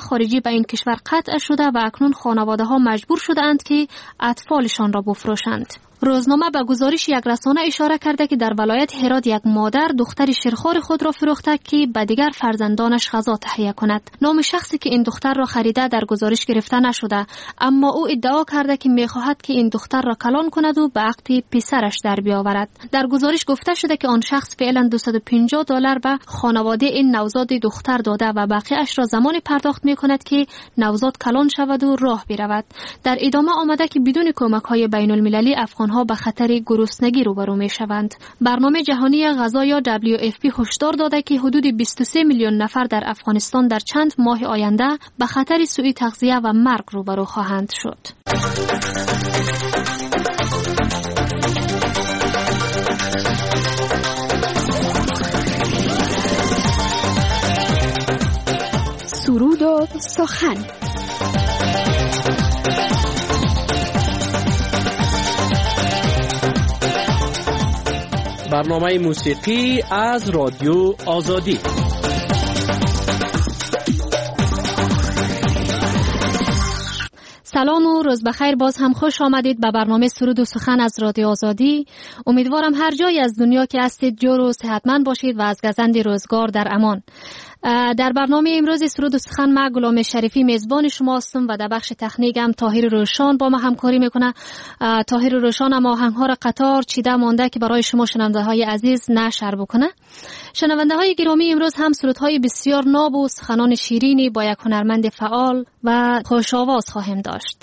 خارجی به این کشور قطع شده و اکنون خانواده‌ها مجبور شده‌اند که اطفالشان را بفروشند. روزنامه به گزارش یک رسانه اشاره کرده که در ولایت هرات یک مادر دختر شیرخوار خود را فروخته که به دیگر فرزندانش غذا تهیه کند. نام شخصی که این دختر را خریده در گزارش گرفته نشده، اما او ادعا کرده که می‌خواهد که این دختر را کلان کند و به عقد پسرش در بیاورد. در گزارش گفته شده که آن شخص فعلا $250 به خانواده این نوزاد دختر داده و بقیه‌اش را زمان پرداخت می‌کند که نوزاد کلان شود و راه برود. در ادامه آمده که بدون کمک‌های بین‌المللی افغان‌ها به خطر گرسنگی روبرو می‌شوند. برنامه جهانی غذا یا WFP هشدار داده که حدود 23 میلیون نفر در افغانستان در چند ماه آینده به خطر سوء تغذیه و مرگ روبرو خواهند شد. سرود و سخن. برنامه موسیقی از رادیو آزادی. سلام و روز بخیر. باز هم خوش آمدید به برنامه سرود و سخن از رادیو آزادی. امیدوارم هر جای از دنیا که هستید جور و صحتمند باشید و از گزند روزگار در امان. در برنامه امروز سرود و سخن من گلام شریفی میزبان شما هستم و در بخش تکنیک هم طاهر روشان با ما همکاری میکنه. طاهر روشان هم آهنگ‌ها را قطار چیده مانده که برای شما شنونده‌های عزیز نشر بکنه. شنونده‌های گرامی، امروز هم سرودهای بسیار ناب و سخنان شیرینی با یک هنرمند فعال و خوش آواز خواهیم داشت.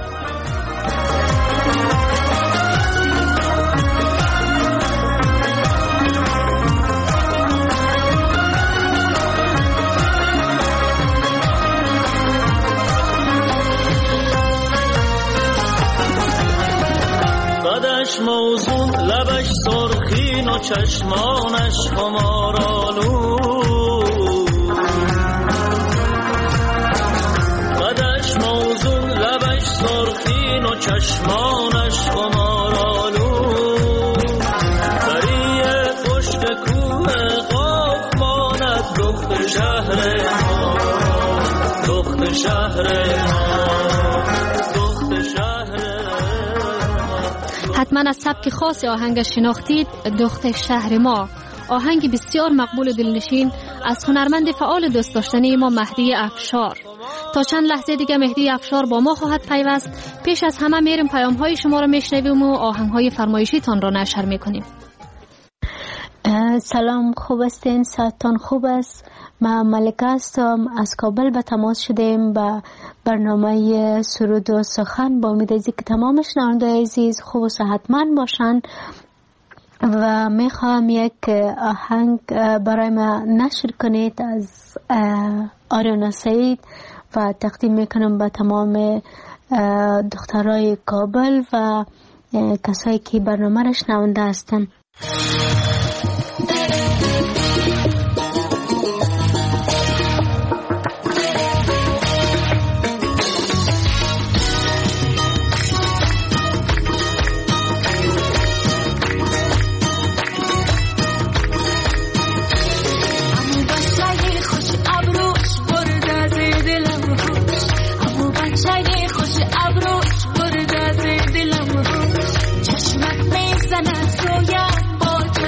قدش موزون، لبش سرخین و چشمانش خمارالو. قدش موزون، لبش سرخین و چشمانش خمارالو. دریه پشت کوه قاف ماند دختر شهر ما، دختر شهر ما. حتما از سبک خاص آهنگ شناختید، دختر شهر ما. آهنگ بسیار مقبول و دلنشین از هنرمند فعال دوست داشتنی ما مهدی افشار. تا چند لحظه دیگه مهدی افشار با ما خواهد پیوست. پیش از همه میریم پیام‌های شما رو میشنویم و آهنگ‌های فرمایشیتان رو نشر میکنیم. سلام، خوب هستین؟ صحتتان خوب است؟ من ملکه هستم، از کابل به تماس شدیم به برنامه سرود و سخن. با امید که تمام شنوندگان عزیز خوب و صحتمند باشن و میخوام یک آهنگ برای ما نشر کنید از آریانا سعید و تقدیم میکنم به تمام دخترای کابل و کسایی که برنامه را شنونده هستن. چشمت میزند رویم با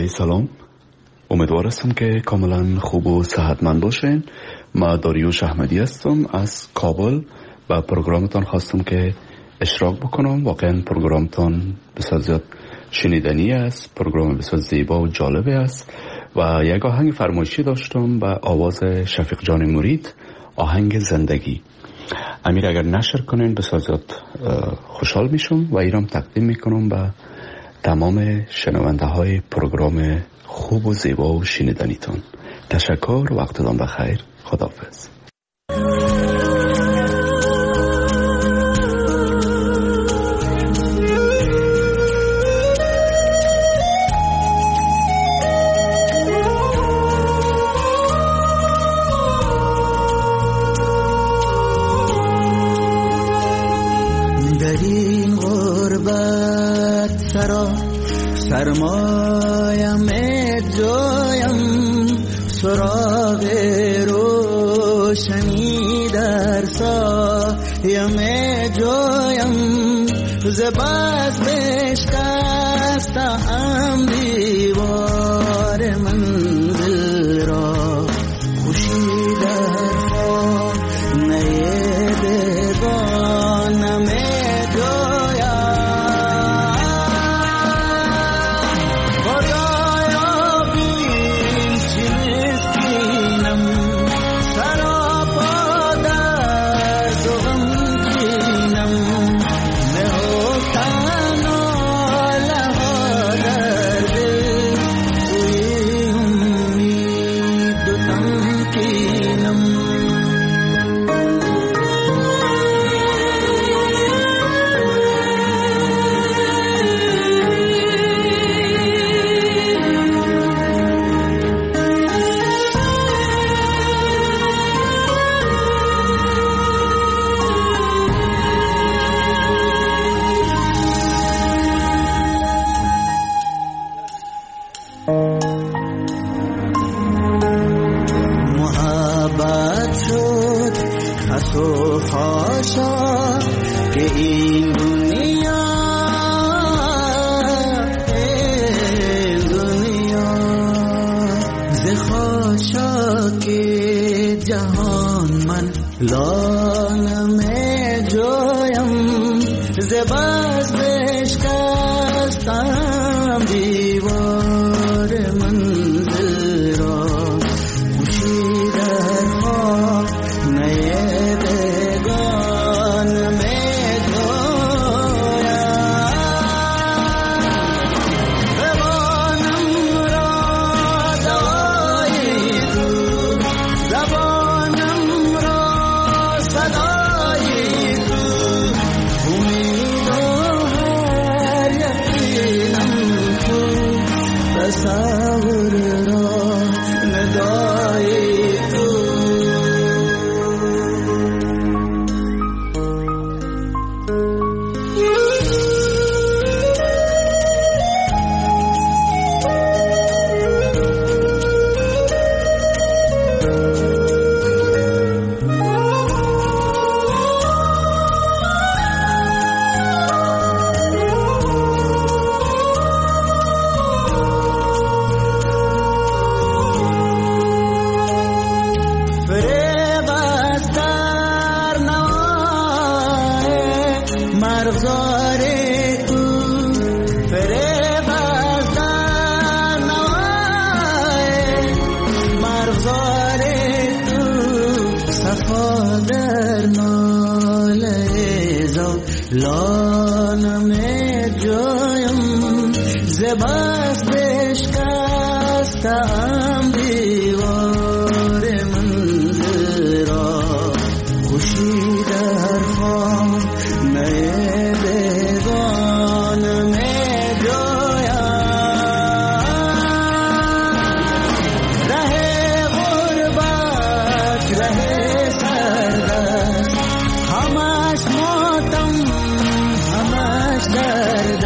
عرض سلام. امیدوار هستم که کاملا خوب و صحتمند باشین. ما داریوش احمدی هستم از کابل و پروگرامتان خواستم که اشتراک بکنم. واقعا پروگرامتان بسیار زیاد شنیدنی است، پروگرام بسیار زیبا و جالب است و یک آهنگ فرمایشی داشتم با آواز شفیق جان مرید، آهنگ زندگی. امیر اگر نشر کنین بسیار زیاد خوشحال میشم و ایرام تقدیم میکنم به تمام شنونده های پروگرام خوب و زیبا و شنیدنیتون. تشکر، وقتتان بخیر، خداحافظ. سرمایم جایم سراغ روشنی در سایم جایم زباز بشکستم دیوار منزل را خوشی در خانه بگانم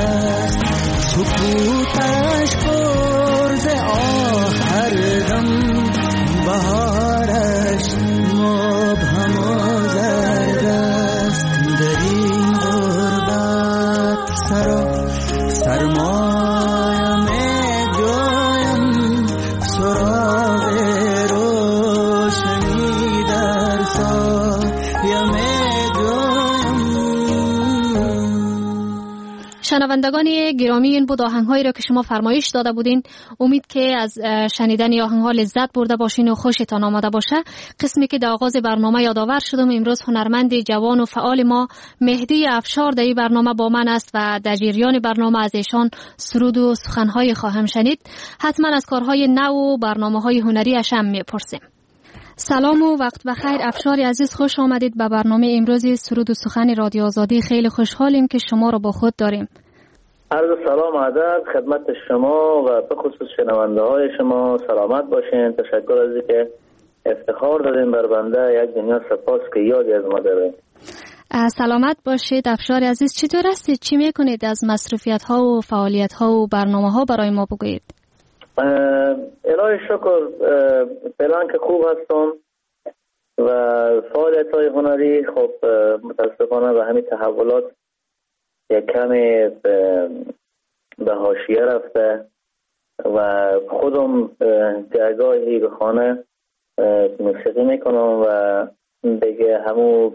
سکوتش پر ز آه هر دم شنوندگان گرامی، این بود آهنگ‌هایی را که شما فرمایش داده بودین. امید که از شنیدن آهنگ‌ها لذت برده باشین و خوشتان آمده باشه. قسمی که در آغاز برنامه یادآور شدم، امروز هنرمند جوان و فعال ما مهدی افشار در این برنامه با من است و در جریان برنامه از ایشان سرود و سخن‌های خواهم شنید. حتما از کارهای نو و برنامه‌های هنری اش هم می‌پرسیم. سلام و وقت بخیر افشار عزیز، خوش آمدید به برنامه امروز سرود و سخن رادیو آزادی. خیلی خوشحالیم که شما را با خود داریم. عرض سلام و ادب خدمت شما و به خصوص شنونده های شما. سلامت باشین. تشکر از اینکه افتخار دادین بر بنده. یک دنیا سپاس که یادی از ما داره. سلامت باشید افشار عزیز. چطور هستید؟ چی میکنید؟ از مصروفیت ها و فعالیت ها و برنامه ها برای ما بگویید. الهی شکر، فعلا که خوب هستم و فعالیت های هنری خب متاسفانه به همین تحولات یک کمی به حاشیه رفته و خودم جایگاهی به خانه موسیقی میکنم و دیگه همو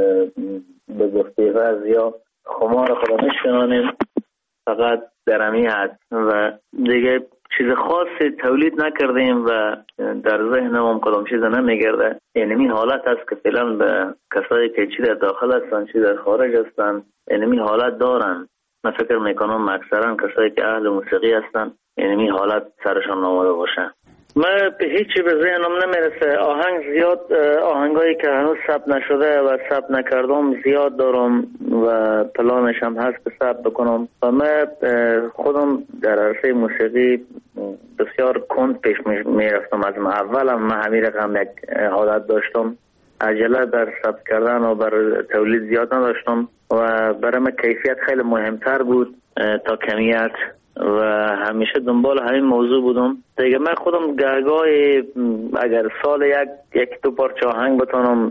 به گفته فرض یا خمار خدا میشنانیم فقط درمی هست و دیگه چیز خاصی تولید نکردیم و در ذهنم هم کدام چیز نمیگرده. یعنی این حالت است که فعلا به کسایی که چی در داخل هستن چی در خارج هستن یعنی این حالت دارن. من فکر میکنم اکثرا کسایی که اهل موسیقی هستن یعنی این حالت سرشان آمده باشه. من به هیچی به ذهنم نمیرسه. آهنگ زیاد، آهنگایی که هنوز ثبت نشده و ثبت نکردم زیاد دارم و پلانش هم هست که ثبت بکنم و من خودم در عرصه موسیقی بسیار کند پیش میرفتم. از اولم من همین رقم یک حالت داشتم، عجله در ثبت کردن و بر تولید زیاد نداشتم و برای من کیفیت خیلی مهمتر بود تا کمیت و همیشه دنبال همین موضوع بودم. دیگه من خودم گهگاهی اگر سال یک دو پارچه آهنگ بتونم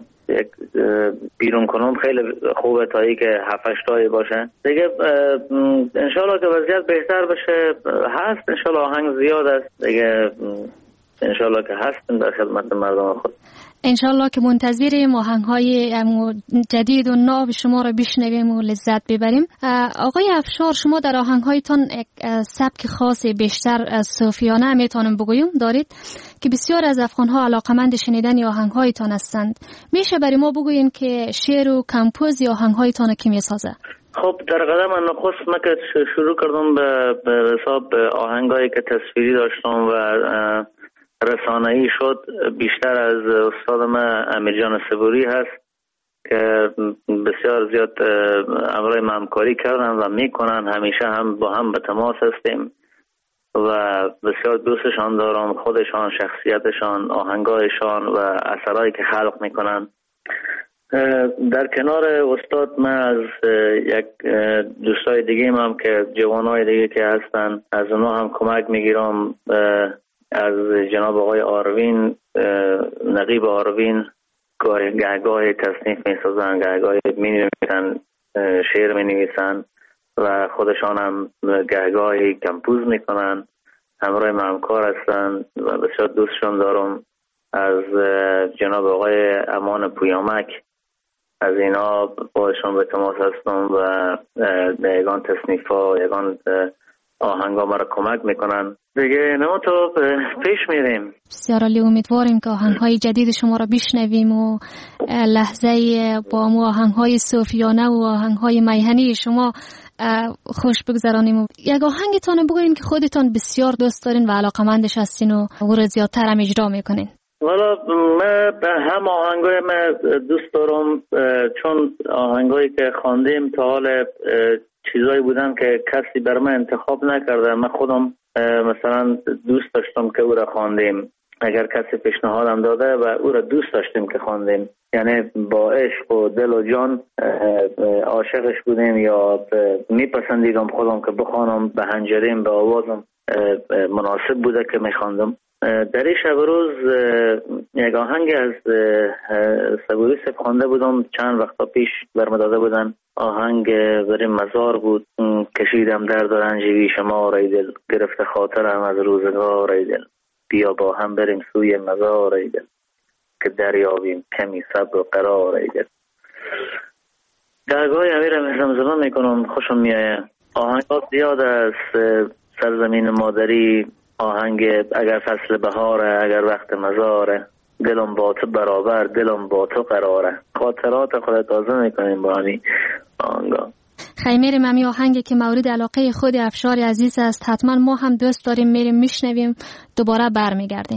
بیرون کنم خیلی خوبه تا ای که 7-8 تایی باشه. دیگه انشالله که وضعیت بهتر بشه هست. انشالله آهنگ زیاد است دیگه، انشالله که هستیم در خدمت مردم خود. انشالله که منتظریم آهنگ‌های جدید و ناب شما را بشنویم و لذت ببریم. آقای افشار، شما در آهنگ‌هایتان سبک خاص بیشتر صوفیانه میتونم بگویم دارید که بسیار از افغان‌ها علاقمند شنیدن آهنگ‌هایتان هستند. میشه برای ما بگوین که شعر و کمپوز آهنگ‌هایتان کی میسازه؟ خب در قدم نخست من که شروع کردم به حساب آهنگایی که تصویری داشتم و رسانه‌ای شد بیشتر از استاد من امیرجان صبوری هست که بسیار زیاد امرای همکاری کردن و میکنن. همیشه هم با هم به تماس هستیم و بسیار دوستشان دارم. خودشان، شخصیتشان، آهنگایشان و اثرایی که خلق میکنن. در کنار استاد من از یک دوستای دیگه هم که جوانای دیگه که هستن از اونا هم کمک میگیرم. از جناب آقای آروین، نقیب آروین گهگاه تصنیف می سازن، گهگاه می نویسن، شعر می نویسن و خودشان هم گهگاهی کمپوز می کنن. همراه همکار هستن و بسیار دوستشون دارم. از جناب آقای امان پویامک از اینا باشون به تماس هستم و یگان تصنیف ها یگان آهنگ ها مرا کمک میکنن. دیگه نمو تو پیش میریم. بسیار عالی. امیدواریم که آهنگ های جدید شما را بشنویم و لحظه با مو آهنگ های صوفیانه و آهنگ های میهنی شما خوش بگذرانیم. یک آهنگتان بگوین که خودتان بسیار دوست دارین و علاقمندش هستین و او را زیادتر هم اجرا میکنین. والا من هم آهنگای من دوست دارم چون آهنگایی که خواندیم تا حال چیزایی بودن که کسی بر من انتخاب نکرده. من خودم مثلا دوست داشتم که او را خواندیم. اگر کسی پیشنهادم داده و او را دوست داشتیم که خواندیم، یعنی با عشق و دل و جان عاشقش بودیم یا میپسندیدم خودم که بخوانم به هنجریم به آوازم مناسب بوده که میخواندم. در این شب روز یک آهنگ از صبوری صاحب خوانده بودم چند وقتا پیش برم داده بودن. آهنگ بریم مزار بود. کشیدم درد و رنج بی شمار ای دل، گرفته خاطرم از روزگار ای دل، بیا با هم بریم سوی مزار ای دل، که دریابیم کمی صبر و قرار ای دل. درگاه امیرم زمزمه میکنم، خوشم میایه. آهنگات زیاد است. سرزمین مادری، آهنگ اگر فصل بهاره، اگر وقت مزاره، دلم با تو برابر، دلم با تو قراره. خاطرات خودت تازه میکنیم با همین آهنگا. خیلی ممی آهنگی که مورد علاقه خود افشار عزیز است، حتما ما هم دوست داریم میریم میشنویم، دوباره برمیگردیم.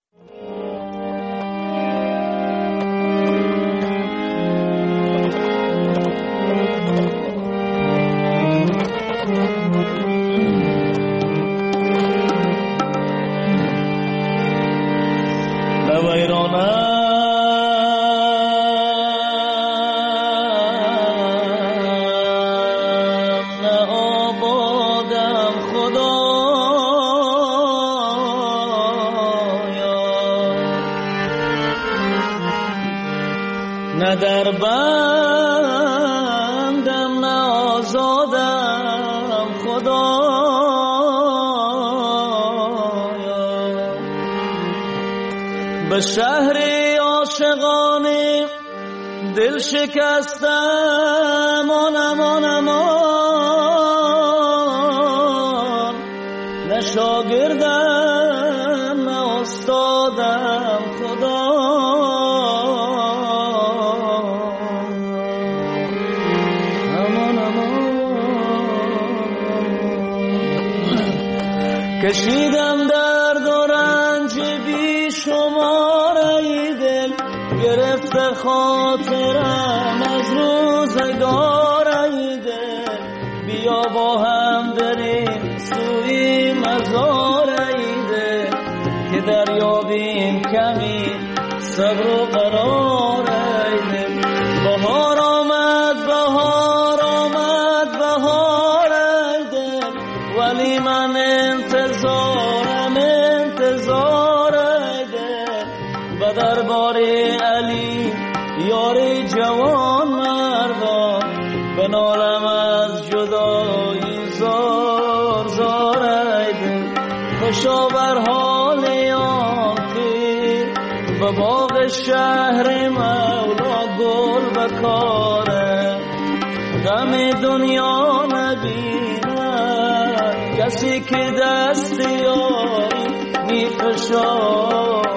نه در بندم نه آزادم خدایا، به شهر عاشقانه دل شکستم آنم نه شاگردم نه استادم خدا، کشیدم درد و رنج بی شمار ای دل، گرفته خاطرم از روزگار ای دل، بیا با هم بریم سوی مزار ای دل، که دریابیم کمی صبر و قرار ای دل. بهار آمد بهار آمد بهار ای دل، ولی من انتظارم انتظار ای دل، به دربار علی یار جوان مردان، بنالم از جدایی زار زار ای دل. خوشا بر حال آن که به باغ شهر مولا گل بکاره، غم دنیا نبیند کسی که دست یاری میفشاره.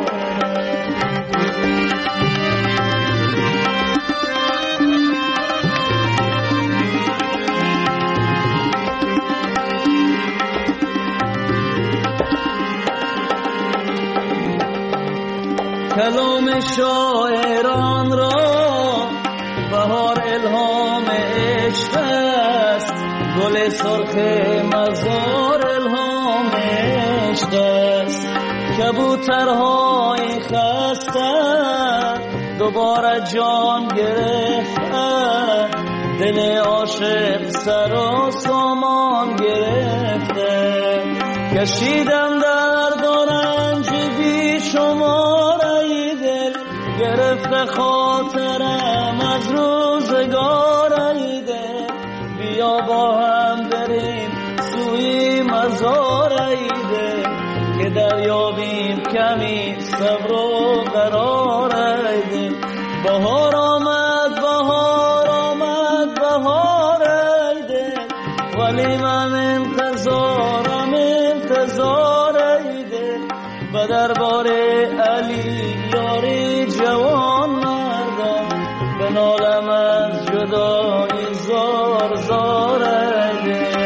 کلام شاعران را بهار الهام عشق است، گل سرخ مزار الهام عشق است. کبوترهای خسته دوباره جان گرفتن، دل عاشق سر و سامان گرفته. کشیدم درد و رنج بی شمار ای دل، گرفته خاطرم از روزگار ای دل، بیا با هم بریم سوی مزار ای دل، که دریابیم کمی صبر و قرار ای دل. بهار آمد بهار آمد بهار ای دل، ولی من انتظارم انتظار ای دل، به دربار علی یاری جوان مردم، بنالم از جدایی زار زار ای دل.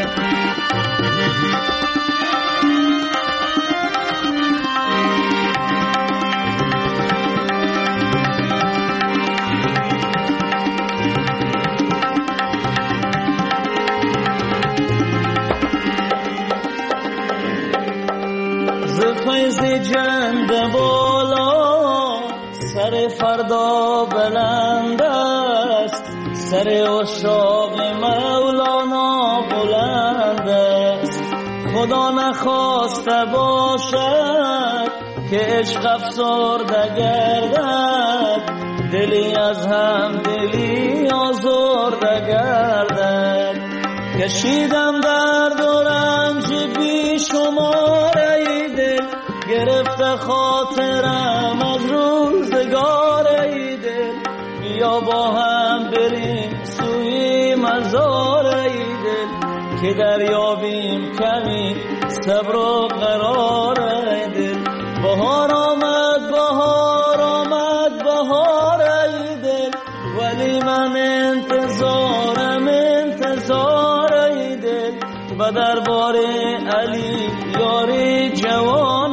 فیض جند بالا سر فردا بلند است، سر عشاق مولانا بلند است. خدا نخواسته باشد که عشق افسرده گردد، دلی از هم دلی آزرده گردد. کشیدم درد و رنج بی شمار ای دل، گرفته خاطرم از روزگار ای دل، بیا با هم بریم سوی مزار ای دل، که دریابیم کمی صبر و قرار دل. بهار آمد بهار آمد بهار ای دل، ولی من انتظارم انتظار ای دل. و دربار علی یاری جوان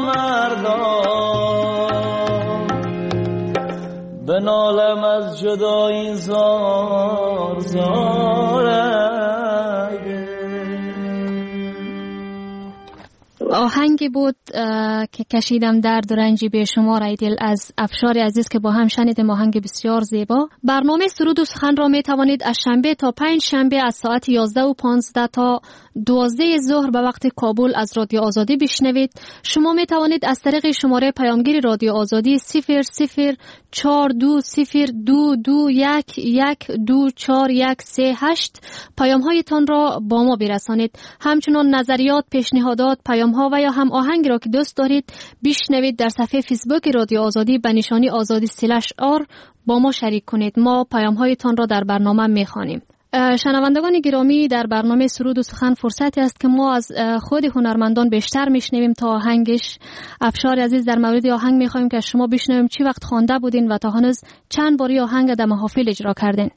مردان، بنالم از جدایی زار زار ای دل. آهنگی بود که کشیدم درد و رنجی به شمار ای دل از افشار عزیز که با هم شنیدیم. آهنگ بسیار زیبا. برنامه سرود و سخن را می توانید از شنبه تا پنج شنبه از ساعت 11:15 تا 12 ظهر به وقت کابل از رادیو آزادی بشنوید. شما می توانید از طریق شماره پیامگیر رادیو آزادی 00422211241138 پیام هایتان را با ما برسانید. همچنان نظریات، پیشنهادات، پیام ها و یا هم آهنگ را که دوست دارید بشنوید در صفحه فیسبوک رادیو آزادی به نشانی آزادی/r با ما شریک کنید. ما پیام هایتان را در برنامه می خوانیم. شنوندگان گرامی، در برنامه سرود و سخن فرصتی است که ما از خود هنرمندان بیشتر میشنویم تا آهنگش. افشار عزیز، در مورد آهنگ میخوایم که شما بشنویم چی وقت خوانده بودین و تا هنوز چند باری آهنگ در محافل اجرا کردین؟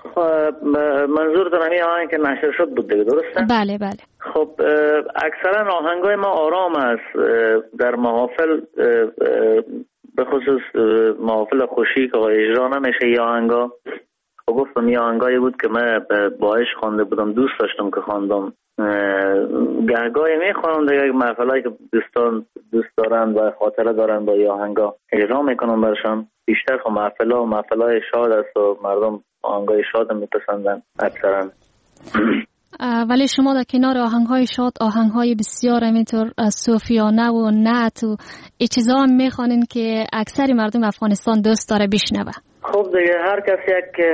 منظورتون همین آهنگ که نشر شد بود دیگه، درسته؟ بله بله. خب اکثرا آهنگای ما آرام است. در محافل به خصوص محافل خوشی که اجرا نمیشه یا آهنگا، گفتم یه آهنگایی بود که من باهاش خوانده بودم، دوست داشتم که خواندم. گهگاهی میخوانم دیگه محفلایی که دوستان دوست دارن و خاطره دارن با یه آهنگا اجرا میکنم برشان. بیشتر خب محفلای شاد است و مردم آهنگای شاد میپسندن اکثرا. ولی شما در کنار آهنگهای شاد آهنگهای بسیار همینطور صوفیانه و نعت و ای چیزا هم میخوانین که اکثر مردم افغانستان دوست داره بشنوه. خب دیگه هر کسی یک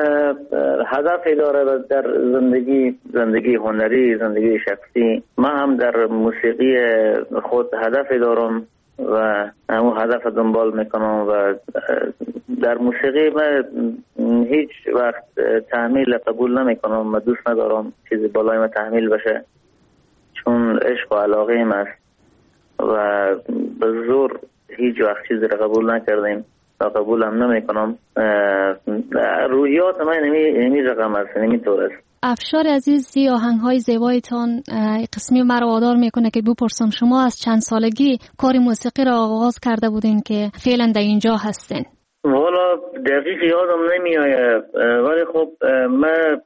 هدفی داره در زندگی هنری، زندگی شخصی. من هم در موسیقی خود هدفی دارم و همون هدف دنبال میکنم و در موسیقی من هیچ وقت تحمیل قبول نمیکنم. من دوست ندارم چیزی بالای من تحمیل بشه، چون عشق و علاقه ایم است و به زور هیچ وقت چیزی را قبول نکردیم و قبول هم نمیکنم. روحیات من نمی رقم است، نمیطور است. افشار عزیز، آهنگ‌های زیبایتان قسمی مرا وادار میکنه که بپرسم شما از چند سالگی کار موسیقی را آغاز کرده بودین که فعلا در اینجا هستین؟ والا دقیق یادم نمیآید، ولی خب من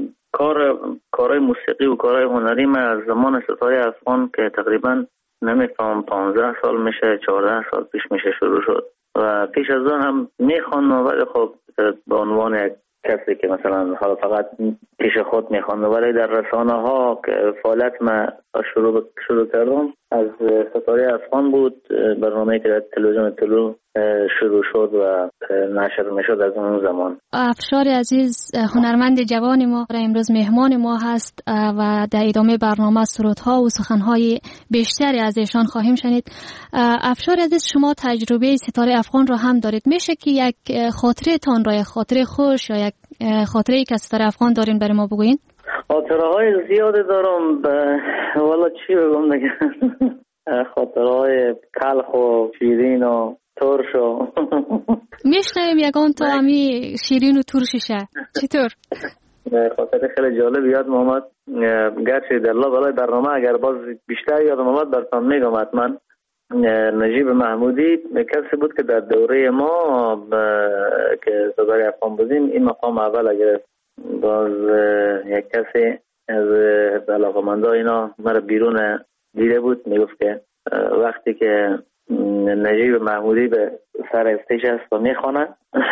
کارهای موسیقی و کارهای هنری من از زمان ستاره افغان که تقریبا نمیفهم 15 سال میشه، 14 سال پیش میشه شروع شد و پیش از آن هم میخوانم، ولی خب به عنوان یک کسی که مثلا حالا فقط پیش خود میخوانم. ولی در رسانه ها که فعالیت من شروع کردم از ستاره افغان بود، برنامه‌ای که در تلویزیون طلوع شروع شد و نشر میشد از اون زمان. افشار عزیز هنرمند جوان ما امروز مهمان ما هست و در ادامه برنامه سرودها و سخنهای بیشتری از ایشان خواهیم شنید. افشار عزیز، شما تجربه ستاره افغان را هم دارید، میشه که یک خاطره تان را، یک خاطره خوش یا یک خاطره که از ستاره افغان دارین برای ما بگوین؟ خاطره های زیاده دارم، والا چی بگم دیگه. خاطره های تلخ و شیرین و ترش و میشنویم یگان تا همی شیرین و ترششه. چطور؟ خاطره خیلی جالب یاد محمد، گرچه در الله بالای برنامه اگر باز بیشتر یاد محمد براتون میگم حتما. نجیب محمودی کسی بود که در دوره ما که ستاره افغان بودیم این مقام اول گرفت. باز یک کسی از علاقمندا اینا مرا بیرون دیده بود، میگفت که وقتی که نجیب محمودی به سر استیج است و میخوانه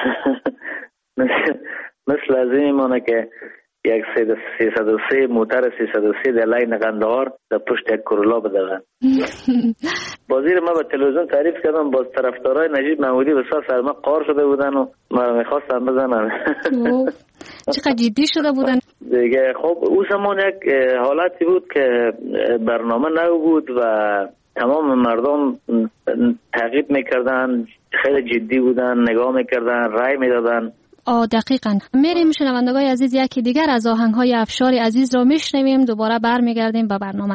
مثل از این میمونه که یک 303 موتر 303 در لین قندهار در پشت یک کرولا بدغن. بازی رو من به تلویزیون تعریف کردم، باز طرفدارای نجیب محمودی بسیار سر من قار شده بودن و من میخواستم بزنن. چقدر جدی شده بودن دیگه. خب او زمان یک حالتی بود که برنامه نو بود و تمام مردم تعقیب میکردن، خیلی جدی بودن، نگاه میکردن، رای میدادن دقیقاً. میریم شنوندگان عزیز یکی دیگر از آهنگ‌های افشار عزیز را میشنویم. دوباره برمیگردیم به برنامه.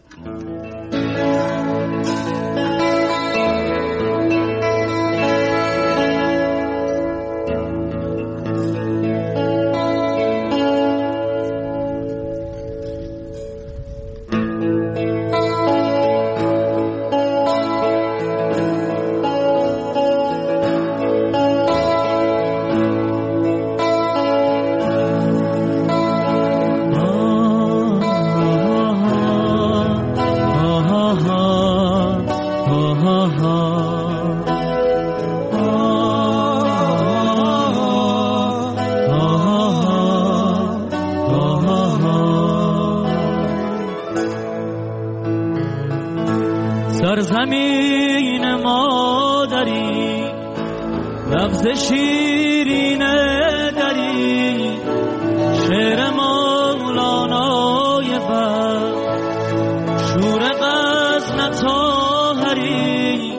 سرزمین مادری لفظ شیرین دری شعر مولانای بر شور غزل طاهری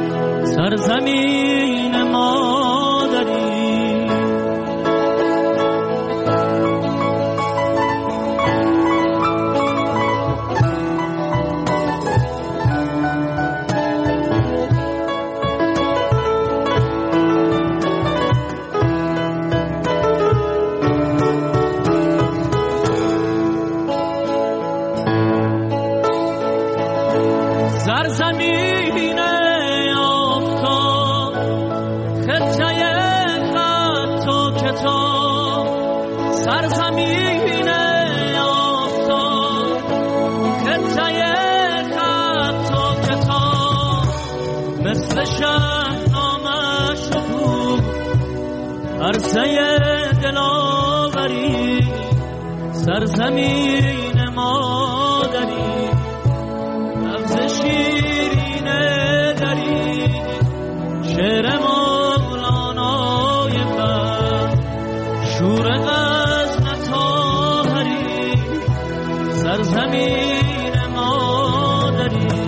سرزمین مادری سرزمین آفتاب خطه خط و کتاب سرزمین آفتاب خطه خط و کتاب مثل شهنامه شکوه عرصه دلاوری سرزمین مادری شیرین دری شعر مولانای بر شور غزل طاهری سرزمین مادری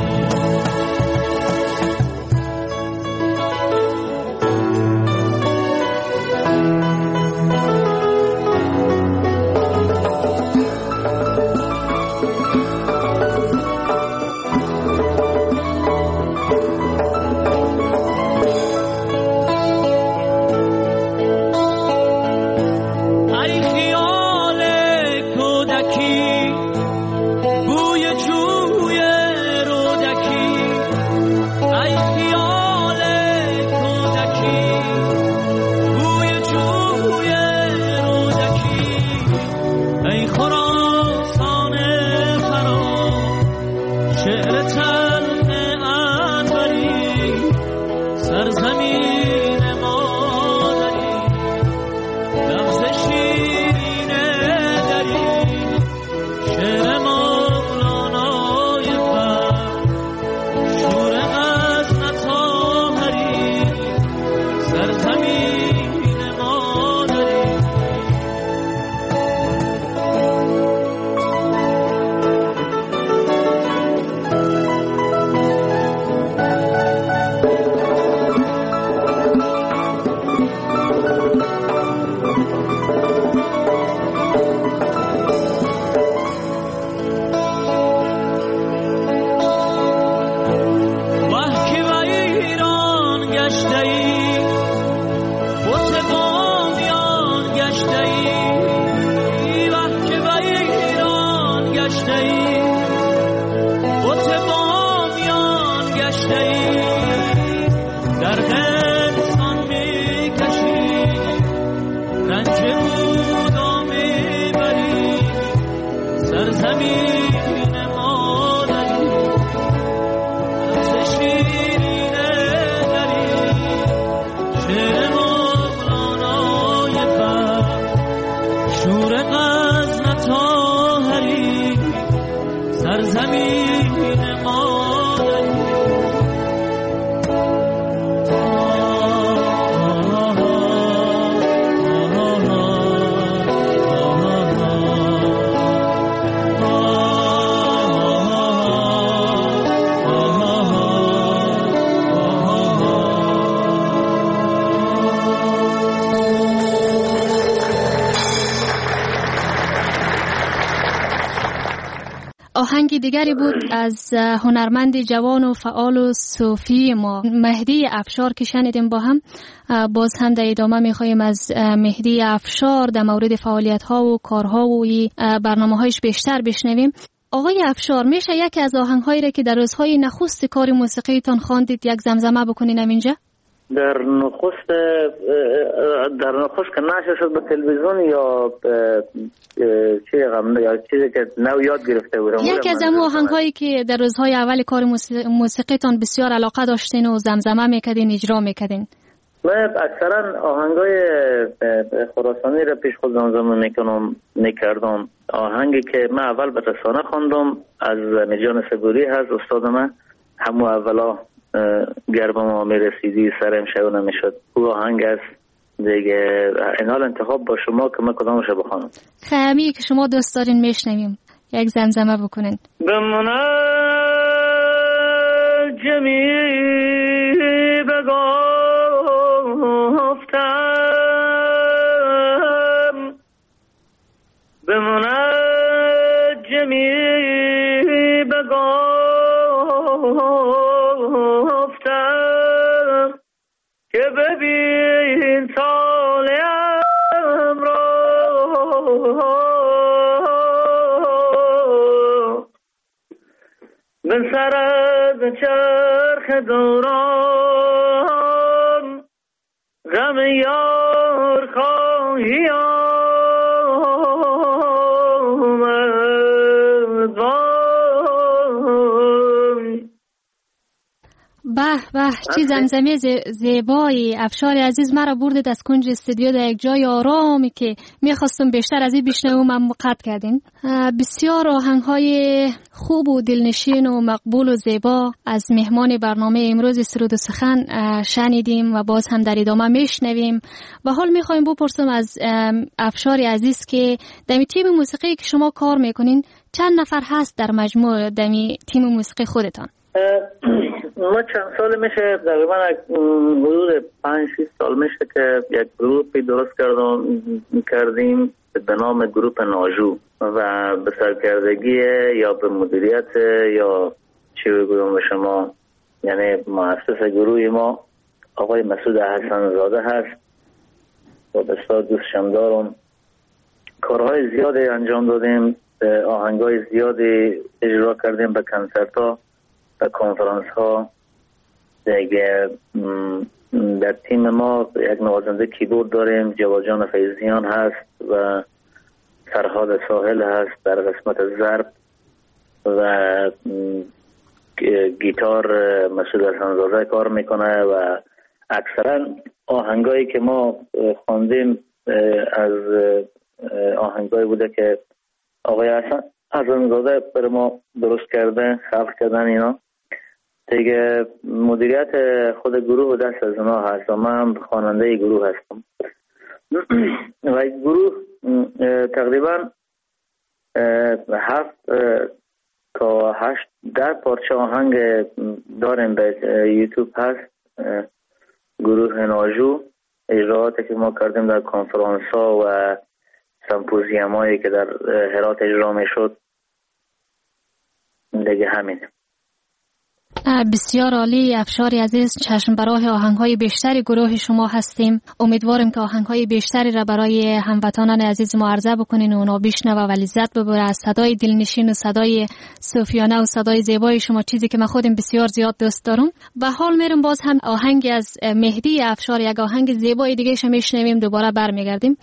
آهنگ دیگری بود از هنرمند جوان و فعال و صوفی ما مهدی افشار که شنیدیم با هم. باز هم در ادامه میخواییم از مهدی افشار در مورد فعالیت ها و کارها و برنامه هایش بیشتر بشنویم. آقای افشار، میشه یکی از آهنگ هایی را که در روزهای نخست کار موسیقی تان خواندید یک زمزمه بکنین اینجا؟ در نخست که نشر شد به تلویزیون یا یا چیزی که نو یاد گرفته بودم. یکی از اون آهنگ هایی که در روزهای اول کار موسیقی تان بسیار علاقه داشتین و زمزمه میکردین، اجرا میکردین. من اکثرا آهنگای خراسانی را پیش خود زمزمه میکردم. آهنگی که من اول به رسانه خواندم از میجان صبوری هست استاد من، همو اولا گربه ما میرسیدی سرم شو نمیشد. او آهنگ است دیگه. این حال انتخاب با شما که من کدامش بخوانم. خیلی که شما دوست دارین میشنویم، یک زمزمه بکنین. بمونه جمی بگفتم، بمونه جمی بگفتم که ببین سالم را به سرد چرخ دوران غم یار خواهی آمد. به به، چی زمزمه زیبایی. افشار عزیز، مرا بردید از کنج استودیو در یک جای آرامی که میخواستم بیشتر از این بشنوم، اما قطع کردین. بسیار آهنگهای خوب و دلنشین و مقبول و زیبا از مهمان برنامه امروز سرود و سخن شنیدیم و باز هم در ادامه میشنویم. و حال میخوایم بپرسم از افشار عزیز که در تیم موسیقی که شما کار میکنین چند نفر هست در مجموع در تیم موسیقی خودتان؟ ما چند سال میشه، تقریبا حدود 5-6 سال میشه که یک گروپی درست کردیم به نام گروپ ناجو و به سرکردگی یا به مدیریت یا چی بگویم به شما، یعنی مؤسس گروه ما آقای مسعود حسن زاده هست و بسیار دوستشم دارم. کارهای زیادی انجام دادیم، آهنگای زیادی اجرا کردیم به کنسرت ها، به کنفرانس ها. دیگه در تیم ما یک نوازنده کیبورد داریم، جواد جان فیضیان هست و فرهاد ساحل هست در قسمت ضرب و گیتار مسعود حسن زاده کار میکنه و اکثرا آهنگایی که ما خواندیم از آهنگایی بوده که آقای حسن زاده بر ما درست کرده، خلق کردن اینا. دیگه مدیریت خود گروه دست از اونا هست و من خواننده گروه هستم. و گروه تقریبا 7 تا 8 پارچه آهنگ داریم به یوتیوب هست. گروه ناجو اجراعاتی که ما کردیم در کنفرانس ها و سمپوزیوم هایی که در هرات اجرا می شد دیگه همین. بسیار عالی. افشار عزیز، چشم برای آهنگ‌های بیشتری گروه شما هستیم. امیدوارم که آهنگ‌های بیشتری را برای هموطنان عزیز ما عرضه بکنین و اونا بشنوه و لذت ببره از صدای دلنشین و صدای صوفیانه و صدای زیبای شما، چیزی که من خودم بسیار زیاد دوست دارم. و حال میرم باز هم آهنگ از مهدی افشار، یک آهنگ زیبای دیگه شما میشنویم، دوباره برمیگردیم.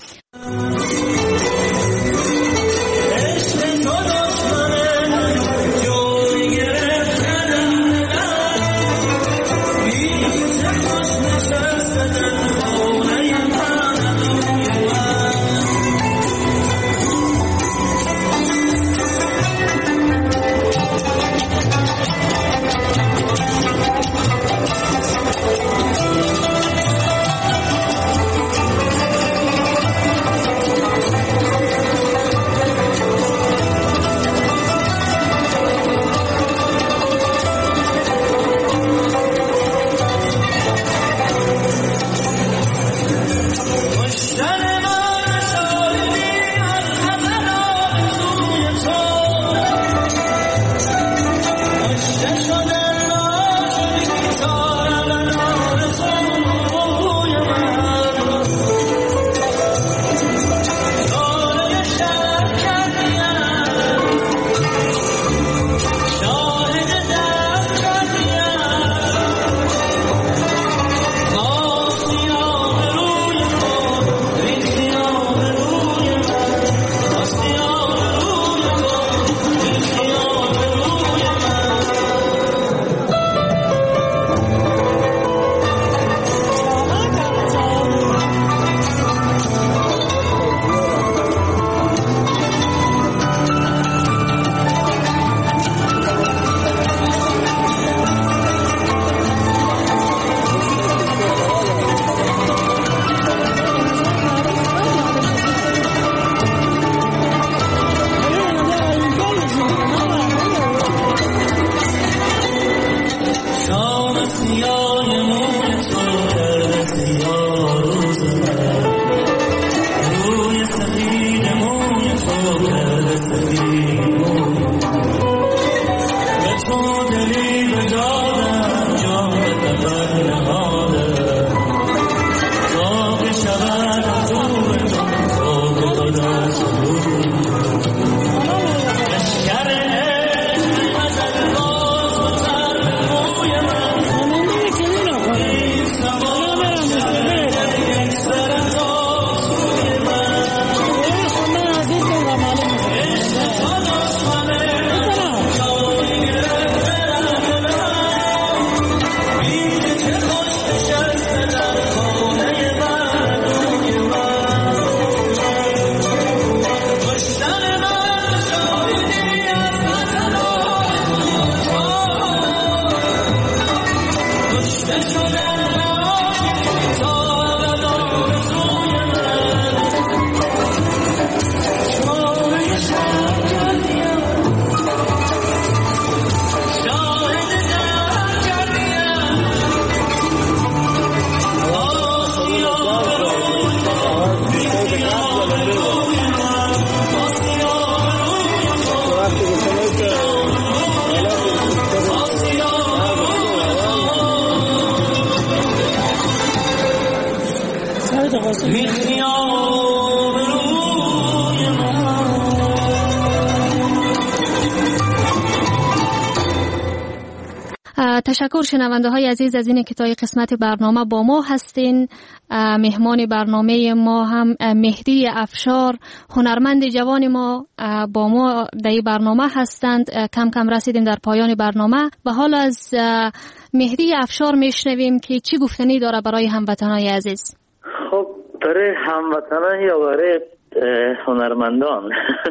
تشکر شنونده های عزیز از این که تا قسمت برنامه با ما هستین. مهمان برنامه ما هم مهدی افشار، هنرمند جوان ما با ما در این برنامه هستند. کم کم رسیدیم در پایان برنامه و حالا از مهدی افشار میشنویم که چی گفتنی داره برای هموطنای عزیز. خب برای هموطنان یا برای هنرمندان؟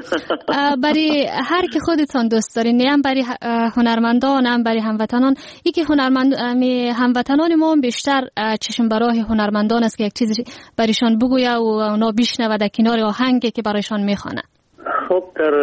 برای هر که خودتان دوست دارین، هم برای هنرمندان هم برای هموطنان. یکی هموطنان ما بیشتر چشم برای هنرمندان است که یک چیزی برایشان بگویه و اونا بشنوه در کنار آهنگی که برایشان میخوانه. خب در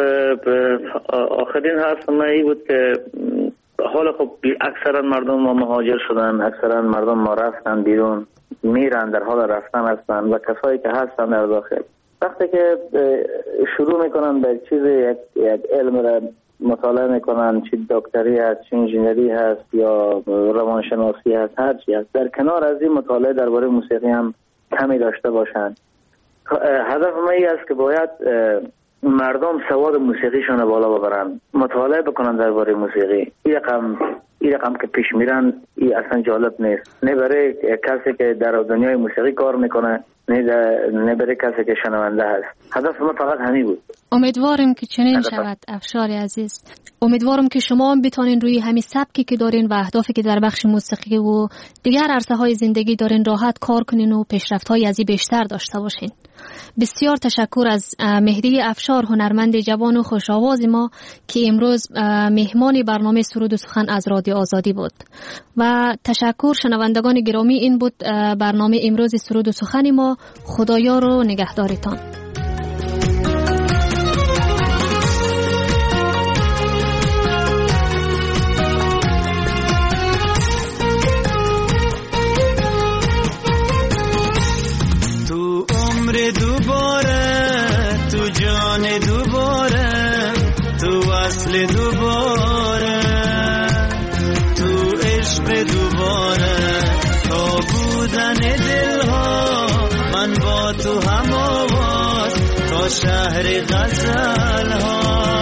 آخرین حرف من این بود که حالا خب اکثرا مردم ما مهاجر شدن، اکثرا مردم ما رفتن بیرون، میرن، در حال رفتن هستن و کسایی که هستن در داخل وقتی که شروع میکنن به چیز یک علم را مطالعه میکنن، چی دکتری هست، چی انجینری هست یا روانشناسی هست، هر چی هست، در کنار از این مطالعه درباره موسیقی هم کمی داشته باشن. هدف ما این است که باید مردم سواد موسیقیشون بالا ببرن، مطالعه بکنن درباره موسیقی. این رقم که پیش میرن این اصلا جالب نیست، نه برای کسی که در دنیای موسیقی کار میکنه، نه برای کسی که شنونده هست. هدف ما فقط همین بود. امیدوارم که چنین شود افشار عزیز. امیدوارم که شما هم بتونین روی همین سبکی که دارین و اهدافی که در بخش موسیقی و دیگر عرصه های زندگی دارین راحت کار کنین و پیشرفت های از این بیشتر داشته باشین. بسیار تشکر از مهدی افشار، هنرمند جوان و خوش‌آواز ما که امروز مهمان برنامه سرود و سخن از رادیو آزادی بود. و تشکر شنوندگان گرامی، این بود برنامه امروز سرود و سخن ما. خدایا رو نگهدارتان. تو جان دوباره، تو اصل دوباره، تو عشق دوباره، تا بودن دلها من با تو هم آواز، تا شهر غزلها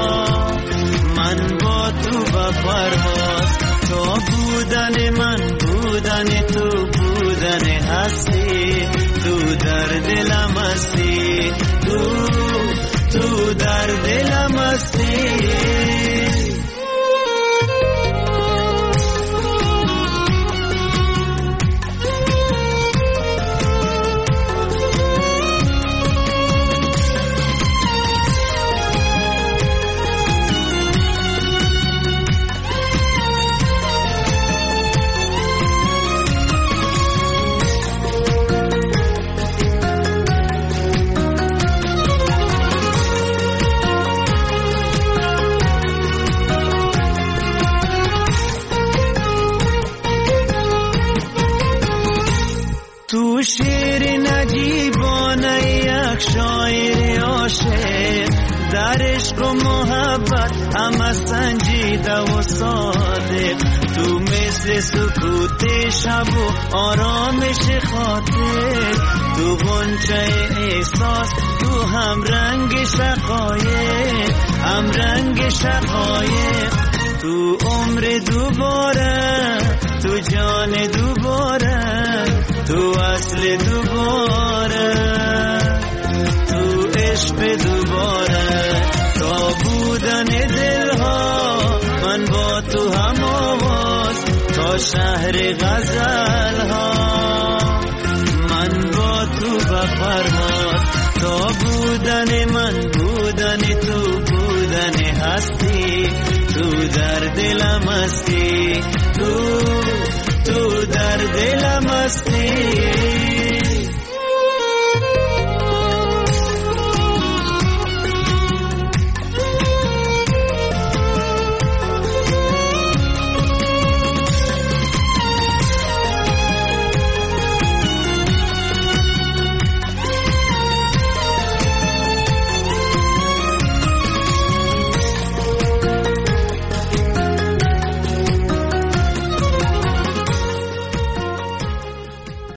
من با تو با پرواز، تا بودن من بودن تو بودن هستی، تو در دلم هستی، تو در دلم هستی. تو شیر نجیبانه یک شاعر عاشق، در عشق و محبت همه سنجیده و صادق، تو مثل سکوت شب و آرامش خاطر، تو غنچه احساس، تو هم رنگ شقایق، هم رنگ شقایق، تو عمر دوباره، تو جان دوباره، تو اصل دوباره، تو عشق دوباره، تا بودن دلها من با تو هم آواز، تا شهر غزلها من با تو بپرواز، تا بودن من بودن تو بودن هستی، تو در دلم هستی، تو در دلم هستی